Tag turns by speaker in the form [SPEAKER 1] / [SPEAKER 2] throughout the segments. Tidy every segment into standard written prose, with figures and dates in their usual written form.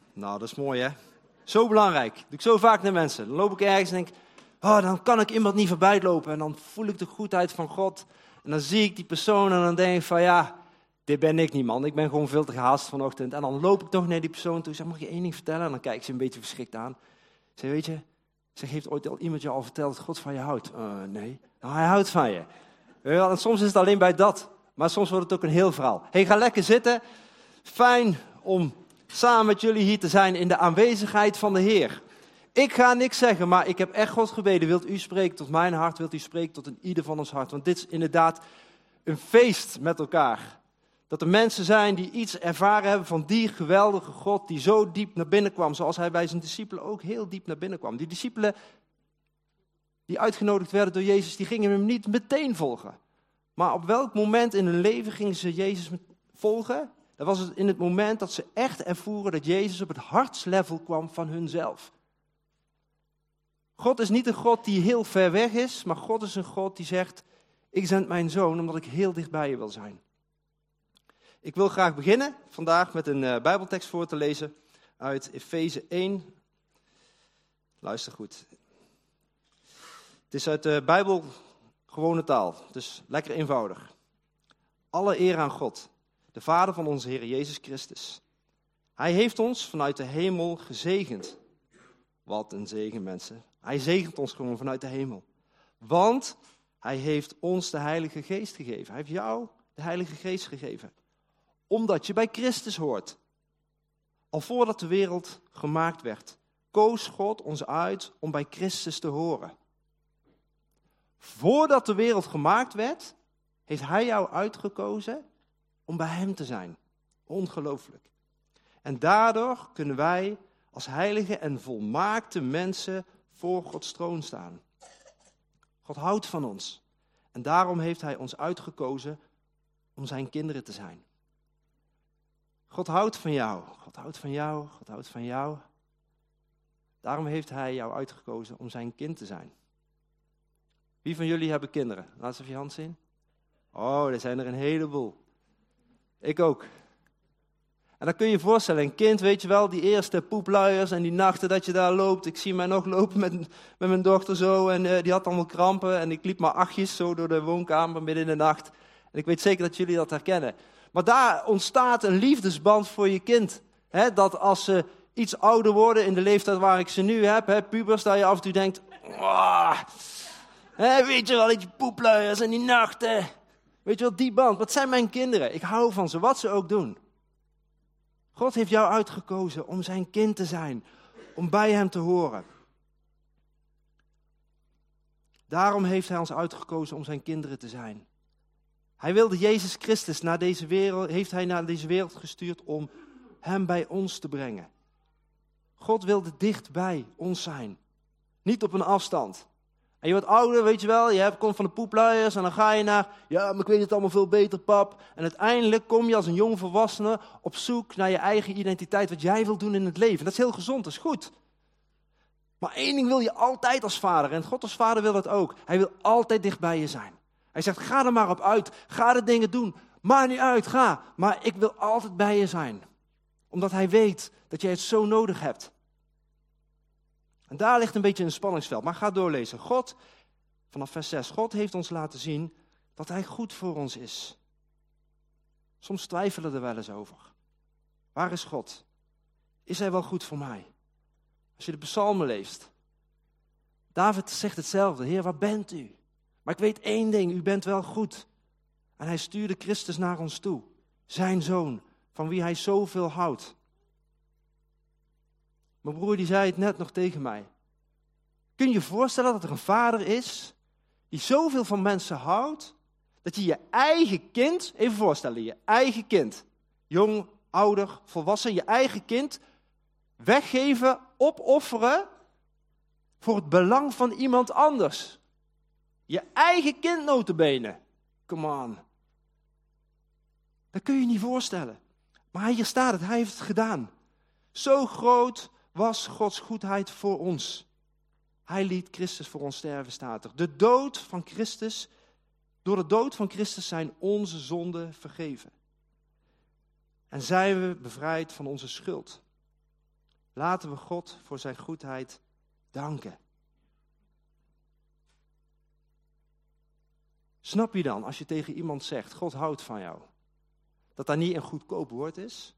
[SPEAKER 1] Nou, dat is mooi, hè? Zo belangrijk. Dat doe ik zo vaak naar mensen. Dan loop ik ergens en denk, dan kan ik iemand niet voorbij lopen. En dan voel ik de goedheid van God. En dan zie ik die persoon en dan denk ik van, ja, dit ben ik niet, man. Ik ben gewoon veel te gehaast vanochtend. En dan loop ik toch naar die persoon toe. Ik zeg, mag je één ding vertellen? En dan kijkt ze een beetje verschrikt aan. Ik zeg, weet je, heeft ooit iemand je al verteld dat God van je houdt? Nee. Nou, hij houdt van je. En soms is het alleen bij dat. Maar soms wordt het ook een heel verhaal. Hey, ga lekker zitten. Fijn om samen met jullie hier te zijn in de aanwezigheid van de Heer. Ik ga niks zeggen, maar ik heb echt God gebeden. Wilt u spreken tot mijn hart? Wilt u spreken tot een ieder van ons hart? Want dit is inderdaad een feest met elkaar. Dat er mensen zijn die iets ervaren hebben van die geweldige God die zo diep naar binnen kwam. Zoals hij bij zijn discipelen ook heel diep naar binnen kwam. Die discipelen die uitgenodigd werden door Jezus, die gingen hem niet meteen volgen. Maar op welk moment in hun leven gingen ze Jezus volgen? Dat was het in het moment dat ze echt ervoeren dat Jezus op het hartslevel kwam van hunzelf. God is niet een God die heel ver weg is, maar God is een God die zegt, ik zend mijn zoon omdat ik heel dicht bij je wil zijn. Ik wil graag beginnen vandaag met een Bijbeltekst voor te lezen uit Efeze 1. Luister goed. Het is uit de Bijbel gewone taal, dus lekker eenvoudig. Alle eer aan God, de Vader van onze Heer Jezus Christus. Hij heeft ons vanuit de hemel gezegend. Wat een zegen, mensen. Hij zegent ons gewoon vanuit de hemel. Want hij heeft ons de Heilige Geest gegeven. Hij heeft jou de Heilige Geest gegeven. Omdat je bij Christus hoort. Al voordat de wereld gemaakt werd, koos God ons uit om bij Christus te horen. Voordat de wereld gemaakt werd, heeft hij jou uitgekozen om bij hem te zijn. Ongelooflijk. En daardoor kunnen wij als heilige en volmaakte mensen voor Gods troon staan. God houdt van ons. En daarom heeft hij ons uitgekozen om zijn kinderen te zijn. God houdt van jou. God houdt van jou. God houdt van jou. Daarom heeft hij jou uitgekozen om zijn kind te zijn. Wie van jullie hebben kinderen? Laat eens even je hand zien. Oh, er zijn er een heleboel. Ik ook. En dan kun je je voorstellen, een kind, weet je wel, die eerste poepluiers en die nachten dat je daar loopt. Ik zie mij nog lopen met mijn dochter zo en die had allemaal krampen. En ik liep maar achtjes zo door de woonkamer midden in de nacht. En ik weet zeker dat jullie dat herkennen. Maar daar ontstaat een liefdesband voor je kind. He, dat als ze iets ouder worden in de leeftijd waar ik ze nu heb, pubers, dat je af en toe denkt, weet je wel, die poepluiers en die nachten. Weet je wel, die band. Wat zijn mijn kinderen? Ik hou van ze, wat ze ook doen. God heeft jou uitgekozen om zijn kind te zijn, om bij hem te horen. Daarom heeft hij ons uitgekozen om zijn kinderen te zijn. Hij wilde Jezus Christus naar deze wereld gestuurd om hem bij ons te brengen. God wilde dicht bij ons zijn, niet op een afstand. En je wordt ouder, weet je wel, komt van de poepluiers en dan ga je naar, ja, maar ik weet het allemaal veel beter, pap. En uiteindelijk kom je als een jong volwassene op zoek naar je eigen identiteit, wat jij wil doen in het leven. Dat is heel gezond, dat is goed. Maar één ding wil je altijd als vader, en God als vader wil dat ook. Hij wil altijd dicht bij je zijn. Hij zegt, ga er maar op uit, ga de dingen doen, maakt niet uit, ga. Maar ik wil altijd bij je zijn, omdat hij weet dat jij het zo nodig hebt. En daar ligt een beetje een spanningsveld. Maar ga doorlezen. God, vanaf vers 6, God heeft ons laten zien dat hij goed voor ons is. Soms twijfelen we er wel eens over. Waar is God? Is hij wel goed voor mij? Als je de psalmen leest. David zegt hetzelfde. Heer, waar bent u? Maar ik weet één ding, u bent wel goed. En hij stuurde Christus naar ons toe. Zijn zoon, van wie hij zoveel houdt. Mijn broer die zei het net nog tegen mij. Kun je je voorstellen dat er een vader is die zoveel van mensen houdt, dat je je eigen kind, even voorstellen, je eigen kind, jong, ouder, volwassen, je eigen kind weggeven, opofferen voor het belang van iemand anders. Je eigen kind nota bene. Come on. Dat kun je je niet voorstellen. Maar hier staat het, hij heeft het gedaan. Zo groot was Gods goedheid voor ons. Hij liet Christus voor ons sterven, staat er. Door de dood van Christus zijn onze zonden vergeven. En zijn we bevrijd van onze schuld. Laten we God voor zijn goedheid danken. Snap je dan, als je tegen iemand zegt, God houdt van jou, dat dat niet een goedkoop woord is?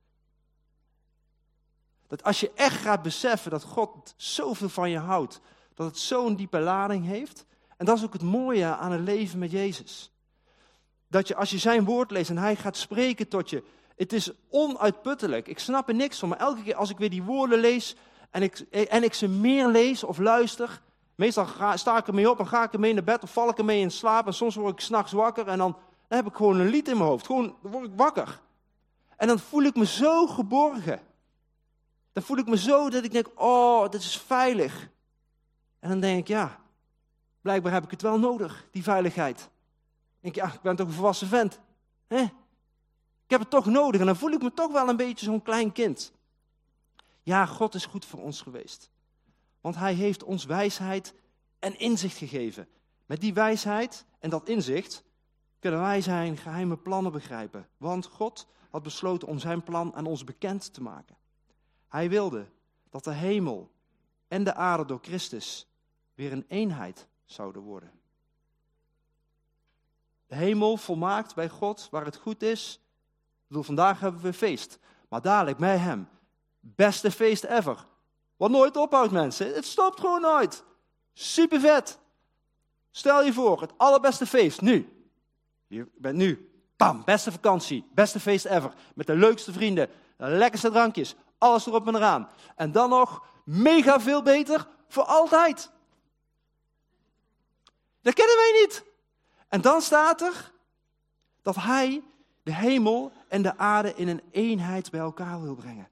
[SPEAKER 1] Dat als je echt gaat beseffen dat God zoveel van je houdt, dat het zo'n diepe lading heeft. En dat is ook het mooie aan het leven met Jezus. Dat je als je zijn woord leest en hij gaat spreken tot je, het is onuitputtelijk. Ik snap er niks van, maar elke keer als ik weer die woorden lees en ik ze meer lees of luister, meestal sta ik ermee op en ga ik ermee naar bed of val ik ermee in slaap en soms word ik 's nachts wakker en dan heb ik gewoon een lied in mijn hoofd. Dan word ik wakker. En dan voel ik me zo geborgen. Dan voel ik me zo dat ik denk, oh, dit is veilig. En dan denk ik, ja, blijkbaar heb ik het wel nodig, die veiligheid. Dan denk ik, ja, ik ben toch een volwassen vent. Hè? Ik heb het toch nodig en dan voel ik me toch wel een beetje zo'n klein kind. Ja, God is goed voor ons geweest. Want hij heeft ons wijsheid en inzicht gegeven. Met die wijsheid en dat inzicht kunnen wij zijn geheime plannen begrijpen. Want God had besloten om zijn plan aan ons bekend te maken. Hij wilde dat de hemel en de aarde door Christus weer een eenheid zouden worden. De hemel volmaakt bij God, waar het goed is. Ik bedoel, vandaag hebben we feest. Maar dadelijk bij hem, beste feest ever. Wat nooit ophoudt, mensen. Het stopt gewoon nooit. Super vet. Stel je voor, het allerbeste feest, nu. Je bent nu, bam, beste vakantie, beste feest ever. Met de leukste vrienden, de lekkerste drankjes, alles erop en eraan. En dan nog mega veel beter voor altijd. Dat kennen wij niet. En dan staat er dat hij de hemel en de aarde in een eenheid bij elkaar wil brengen.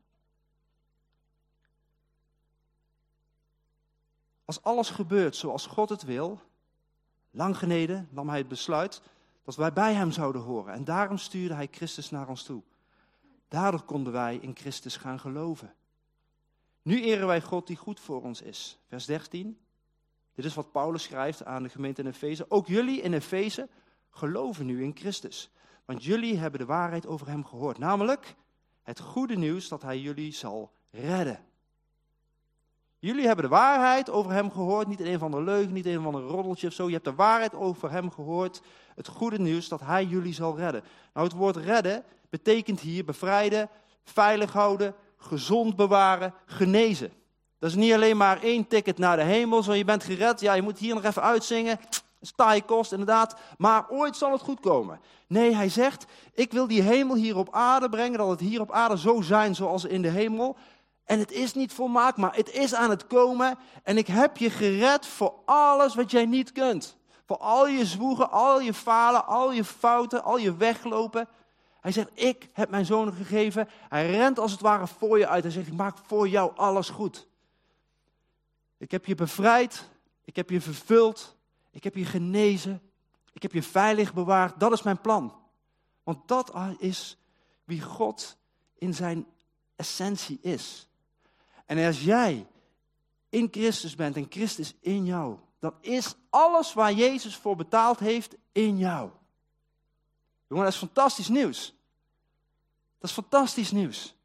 [SPEAKER 1] Als alles gebeurt zoals God het wil, lang geleden nam hij het besluit dat wij bij hem zouden horen. En daarom stuurde hij Christus naar ons toe. Daardoor konden wij in Christus gaan geloven. Nu eren wij God die goed voor ons is. Vers 13. Dit is wat Paulus schrijft aan de gemeente in Efeze. Ook jullie in Efeze geloven nu in Christus. Want jullie hebben de waarheid over hem gehoord. Namelijk het goede nieuws dat hij jullie zal redden. Jullie hebben de waarheid over hem gehoord. Niet een van de leugen, niet een van de roddeltje of zo. Je hebt de waarheid over hem gehoord. Het goede nieuws dat hij jullie zal redden. Nou, het woord redden betekent hier bevrijden, veilig houden, gezond bewaren, genezen. Dat is niet alleen maar 1 ticket naar de hemel, zo je bent gered. Ja, je moet hier nog even uitzingen. Taaie kost, inderdaad. Maar ooit zal het goed komen. Nee, hij zegt, ik wil die hemel hier op aarde brengen, dat het hier op aarde zo zijn zoals in de hemel. En het is niet volmaakt, maar het is aan het komen. En ik heb je gered voor alles wat jij niet kunt. Voor al je zwoegen, al je falen, al je fouten, al je weglopen. Hij zegt, ik heb mijn zoon gegeven. Hij rent als het ware voor je uit. Hij zegt, ik maak voor jou alles goed. Ik heb je bevrijd. Ik heb je vervuld. Ik heb je genezen. Ik heb je veilig bewaard. Dat is mijn plan. Want dat is wie God in zijn essentie is. En als jij in Christus bent en Christus in jou, dan is alles waar Jezus voor betaald heeft in jou. Jongen, dat is fantastisch nieuws. Dat is fantastisch nieuws.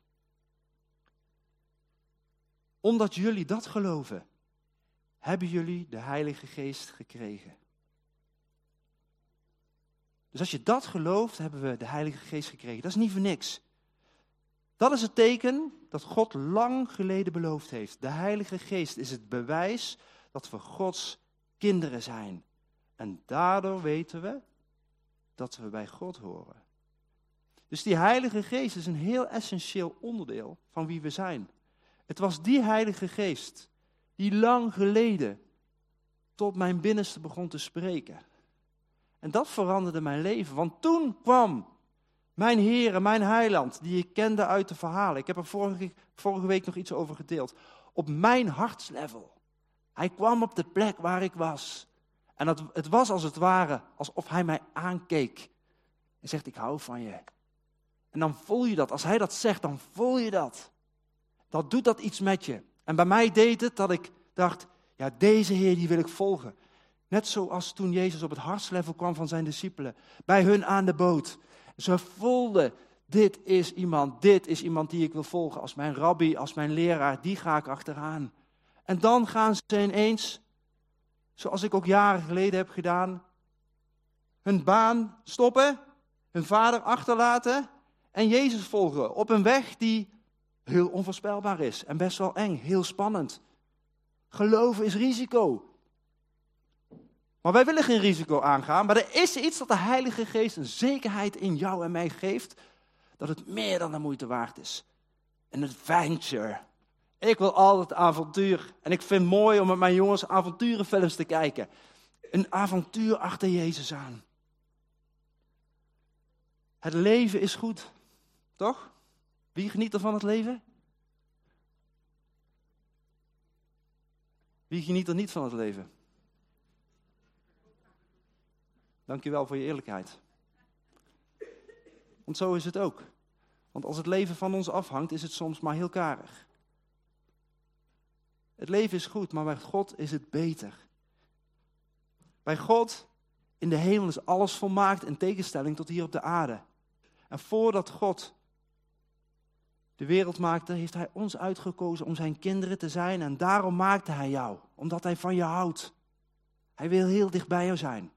[SPEAKER 1] Omdat jullie dat geloven, hebben jullie de Heilige Geest gekregen. Dus als je dat gelooft, hebben we de Heilige Geest gekregen. Dat is niet voor niks. Dat is het teken dat God lang geleden beloofd heeft. De Heilige Geest is het bewijs dat we Gods kinderen zijn. En daardoor weten we dat we bij God horen. Dus die Heilige Geest is een heel essentieel onderdeel van wie we zijn. Het was die Heilige Geest die lang geleden tot mijn binnenste begon te spreken. En dat veranderde mijn leven, want toen kwam mijn Heer en mijn Heiland, die ik kende uit de verhalen. Ik heb er vorige week nog iets over gedeeld. Op mijn hartslevel. Hij kwam op de plek waar ik was. En het was als het ware alsof hij mij aankeek. En zegt, ik hou van je. En dan voel je dat. Als hij dat zegt, dan voel je dat. Dat doet dat iets met je. En bij mij deed het dat ik dacht, ja, deze Heer die wil ik volgen. Net zoals toen Jezus op het hartslevel kwam van zijn discipelen. Bij hun aan de boot. Ze voelden dit is iemand die ik wil volgen als mijn rabbi, als mijn leraar, die ga ik achteraan. En dan gaan ze ineens, zoals ik ook jaren geleden heb gedaan, hun baan stoppen, hun vader achterlaten en Jezus volgen op een weg die heel onvoorspelbaar is en best wel eng, heel spannend. Geloven is risico. Maar wij willen geen risico aangaan, maar er is iets dat de Heilige Geest een zekerheid in jou en mij geeft, dat het meer dan de moeite waard is. Een adventure. Ik wil altijd avontuur. En ik vind het mooi om met mijn jongens avonturenfilms te kijken. Een avontuur achter Jezus aan. Het leven is goed. Toch? Wie geniet er van het leven? Wie geniet er niet van het leven? Dankjewel voor je eerlijkheid. Want zo is het ook. Want als het leven van ons afhangt, is het soms maar heel karig. Het leven is goed, maar bij God is het beter. Bij God in de hemel is alles volmaakt in tegenstelling tot hier op de aarde. En voordat God de wereld maakte, heeft hij ons uitgekozen om zijn kinderen te zijn. En daarom maakte hij jou, omdat hij van je houdt. Hij wil heel dicht bij jou zijn.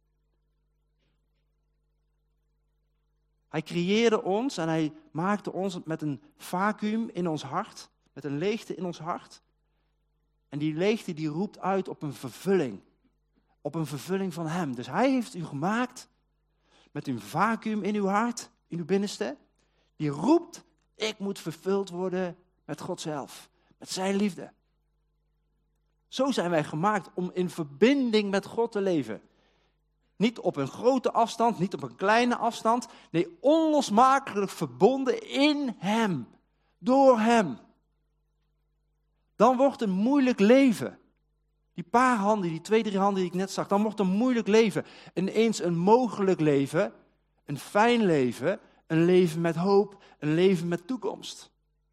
[SPEAKER 1] Hij creëerde ons en hij maakte ons met een vacuüm in ons hart, met een leegte in ons hart. En die leegte die roept uit op een vervulling van hem. Dus hij heeft u gemaakt met een vacuüm in uw hart, in uw binnenste. Die roept, ik moet vervuld worden met God zelf, met zijn liefde. Zo zijn wij gemaakt om in verbinding met God te leven. Niet op een grote afstand, niet op een kleine afstand. Nee, onlosmakelijk verbonden in hem. Door hem. Dan wordt een moeilijk leven. Die paar handen, die 2, 3 handen die ik net zag. Dan wordt een moeilijk leven ineens een mogelijk leven. Een fijn leven. Een leven met hoop. Een leven met toekomst.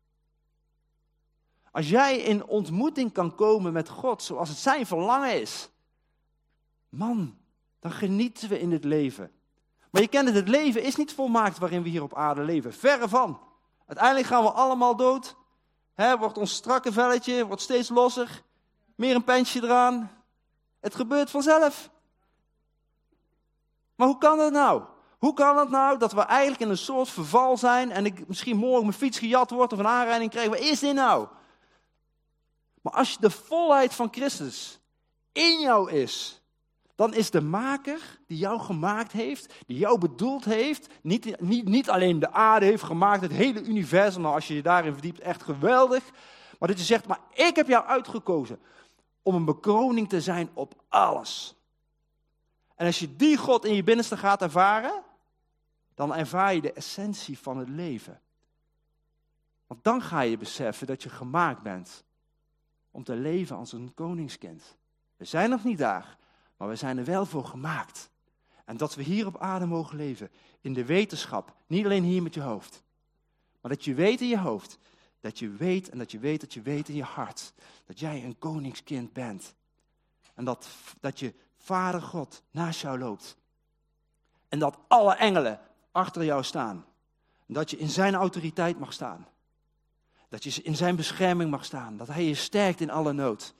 [SPEAKER 1] Als jij in ontmoeting kan komen met God zoals het zijn verlangen is. Man, dan genieten we in het leven. Maar je kent het leven is niet volmaakt waarin we hier op aarde leven. Verre van. Uiteindelijk gaan we allemaal dood. Wordt ons strakke velletje, wordt steeds losser. Meer een pensje eraan. Het gebeurt vanzelf. Maar hoe kan dat nou? Hoe kan het nou dat we eigenlijk in een soort verval zijn en ik misschien morgen mijn fiets gejat wordt of een aanrijding krijg? Wat is dit nou? Maar als de volheid van Christus in jou is, dan is de maker die jou gemaakt heeft, die jou bedoeld heeft, niet alleen de aarde heeft gemaakt, het hele universum, nou als je je daarin verdiept, echt geweldig. Maar dat je zegt, maar ik heb jou uitgekozen om een bekroning te zijn op alles. En als je die God in je binnenste gaat ervaren, dan ervaar je de essentie van het leven. Want dan ga je beseffen dat je gemaakt bent om te leven als een koningskind. We zijn nog niet daar. Maar we zijn er wel voor gemaakt. En dat we hier op aarde mogen leven. In de wetenschap. Niet alleen hier met je hoofd. Maar dat je weet in je hoofd. Dat je weet en dat je weet dat je weet in je hart. Dat jij een koningskind bent. En dat je Vader God naast jou loopt. En dat alle engelen achter jou staan. En dat je in zijn autoriteit mag staan. Dat je in zijn bescherming mag staan. Dat hij je sterkt in alle nood.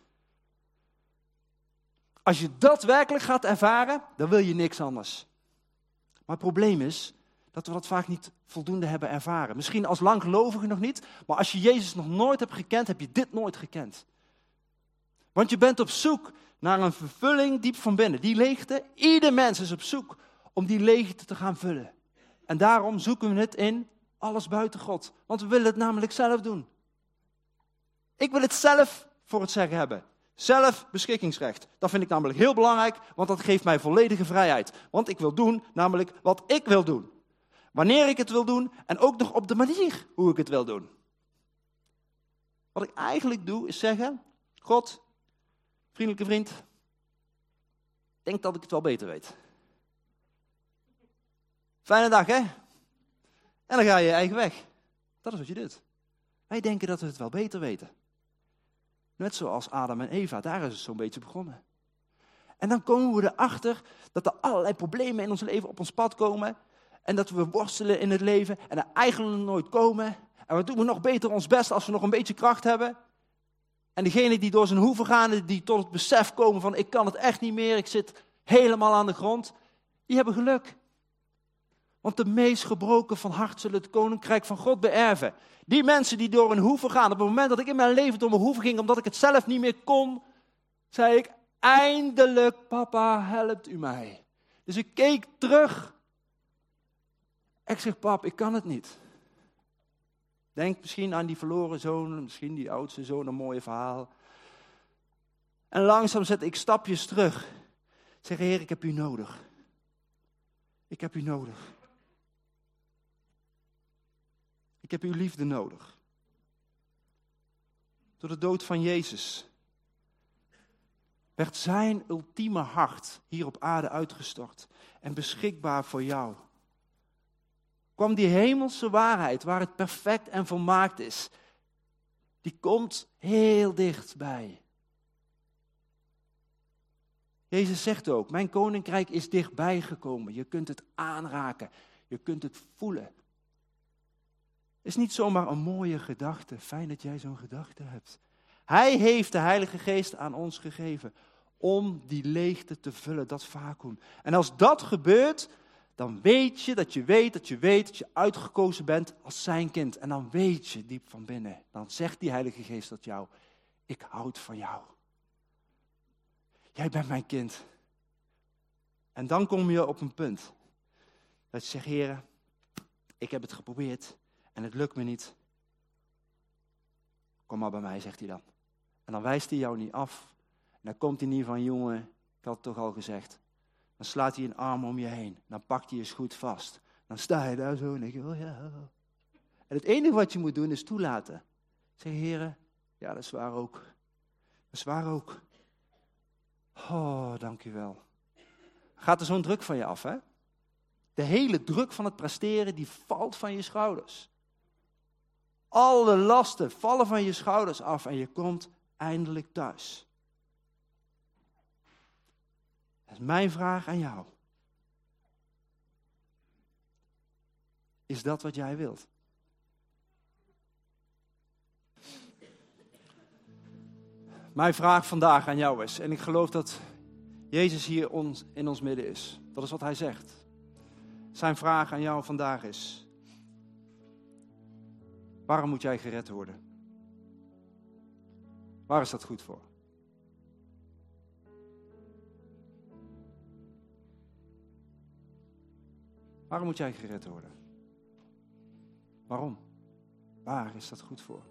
[SPEAKER 1] Als je dat werkelijk gaat ervaren, dan wil je niks anders. Maar het probleem is dat we dat vaak niet voldoende hebben ervaren. Misschien als langgelovige nog niet, maar als je Jezus nog nooit hebt gekend, heb je dit nooit gekend. Want je bent op zoek naar een vervulling diep van binnen. Die leegte, ieder mens is op zoek om die leegte te gaan vullen. En daarom zoeken we het in alles buiten God. Want we willen het namelijk zelf doen. Ik wil het zelf voor het zeggen hebben. Zelf beschikkingsrecht. Dat vind ik namelijk heel belangrijk, want dat geeft mij volledige vrijheid. Want ik wil doen namelijk wat ik wil doen. Wanneer ik het wil doen en ook nog op de manier hoe ik het wil doen. Wat ik eigenlijk doe is zeggen, God, vriendelijke vriend, denk dat ik het wel beter weet. Fijne dag, hè? En dan ga je je eigen weg. Dat is wat je doet. Wij denken dat we het wel beter weten. Net zoals Adam en Eva, daar is het zo'n beetje begonnen. En dan komen we erachter dat er allerlei problemen in ons leven op ons pad komen. En dat we worstelen in het leven en er eigenlijk nooit komen. En we doen nog beter ons best als we nog een beetje kracht hebben. En degenen die door zijn hoeven gaan, die tot het besef komen van ik kan het echt niet meer, ik zit helemaal aan de grond. Die hebben geluk. Want de meest gebroken van hart zullen het koninkrijk van God beërven. Die mensen die door hun hoeven gaan, op het moment dat ik in mijn leven door mijn hoeven ging, omdat ik het zelf niet meer kon, zei ik, eindelijk papa, helpt u mij. Dus ik keek terug. Ik zeg, pap, ik kan het niet. Denk misschien aan die verloren zoon, misschien die oudste zoon, een mooi verhaal. En langzaam zet ik stapjes terug. Ik zeg, Heer, ik heb u nodig. Ik heb u nodig. Ik heb uw liefde nodig. Door de dood van Jezus werd zijn ultieme hart hier op aarde uitgestort en beschikbaar voor jou. Kwam die hemelse waarheid waar het perfect en volmaakt is, die komt heel dichtbij. Jezus zegt ook, mijn koninkrijk is dichtbij gekomen. Je kunt het aanraken, je kunt het voelen. Het is niet zomaar een mooie gedachte. Fijn dat jij zo'n gedachte hebt. Hij heeft de Heilige Geest aan ons gegeven om die leegte te vullen, dat vacuüm. En als dat gebeurt, dan weet je dat je weet dat je weet dat je uitgekozen bent als zijn kind. En dan weet je diep van binnen, dan zegt die Heilige Geest tot jou, ik houd van jou. Jij bent mijn kind. En dan kom je op een punt dat je zegt, Heer, ik heb het geprobeerd en het lukt me niet. Kom maar bij mij, zegt hij dan. En dan wijst hij jou niet af. En dan komt hij niet van, jongen, ik had het toch al gezegd. Dan slaat hij een arm om je heen. Dan pakt hij je goed vast. Dan sta je daar zo en denk je, oh ja. En het enige wat je moet doen is toelaten. Zeg, Heer, ja, dat is waar ook. Dat is waar ook. Oh, dank u wel. Gaat er zo'n druk van je af, hè? De hele druk van het presteren, die valt van je schouders. Alle lasten vallen van je schouders af en je komt eindelijk thuis. Dat is mijn vraag aan jou. Is dat wat jij wilt? Mijn vraag vandaag aan jou is, en ik geloof dat Jezus hier in ons midden is. Dat is wat hij zegt. Zijn vraag aan jou vandaag is, waarom moet jij gered worden? Waar is dat goed voor? Waarom moet jij gered worden? Waarom? Waar is dat goed voor?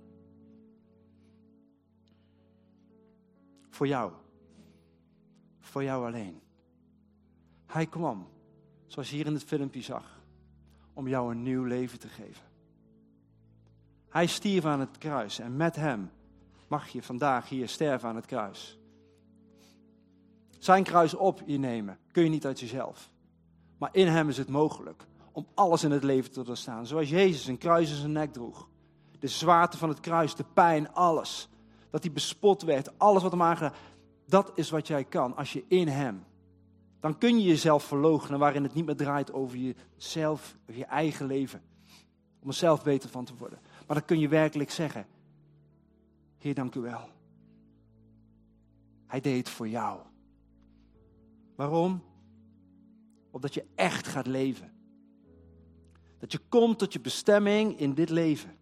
[SPEAKER 1] Voor jou. Voor jou alleen. Hij kwam, zoals je hier in het filmpje zag, om jou een nieuw leven te geven. Hij stierf aan het kruis en met hem mag je vandaag hier sterven aan het kruis. Zijn kruis op je nemen kun je niet uit jezelf. Maar in hem is het mogelijk om alles in het leven te doorstaan. Zoals Jezus een kruis in zijn nek droeg. De zwaarte van het kruis, de pijn, alles. Dat hij bespot werd, alles wat hem aangedaan. Dat is wat jij kan als je in hem. Dan kun je jezelf verloochenen waarin het niet meer draait over jezelf, over je eigen leven. Om er zelf beter van te worden. Maar dan kun je werkelijk zeggen, Heer, dank u wel. Hij deed het voor jou. Waarom? Opdat je echt gaat leven. Dat je komt tot je bestemming in dit leven.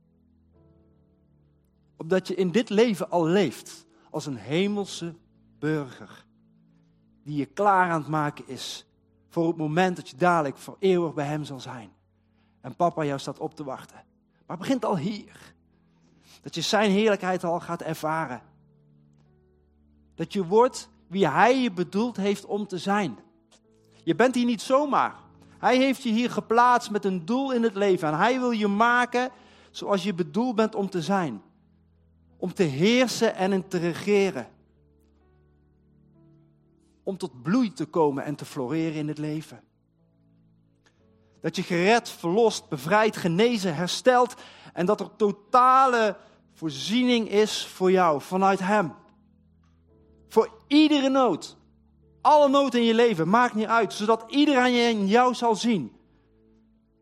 [SPEAKER 1] Opdat je in dit leven al leeft als een hemelse burger. Die je klaar aan het maken is voor het moment dat je dadelijk voor eeuwig bij hem zal zijn. En papa jou staat op te wachten. Maar het begint al hier. Dat je zijn heerlijkheid al gaat ervaren. Dat je wordt wie hij je bedoeld heeft om te zijn. Je bent hier niet zomaar. Hij heeft je hier geplaatst met een doel in het leven. En hij wil je maken zoals je bedoeld bent om te zijn. Om te heersen en te regeren. Om tot bloei te komen en te floreren in het leven. Dat je gered, verlost, bevrijd, genezen, hersteld. En dat er totale voorziening is voor jou vanuit hem. Voor iedere nood. Alle nood in je leven, maakt niet uit. Zodat iedereen in jou zal zien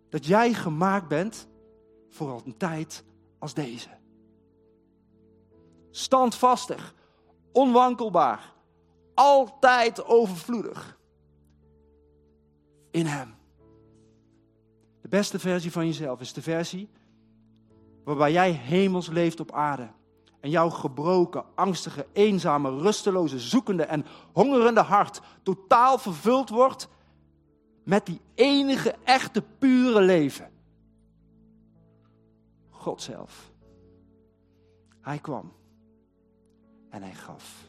[SPEAKER 1] Dat jij gemaakt bent voor een tijd als deze. Standvastig, onwankelbaar, altijd overvloedig. In hem. De beste versie van jezelf is de versie waarbij jij hemels leeft op aarde. En jouw gebroken, angstige, eenzame, rusteloze, zoekende en hongerende hart totaal vervuld wordt met die enige, echte, pure leven. God zelf. Hij kwam en hij gaf.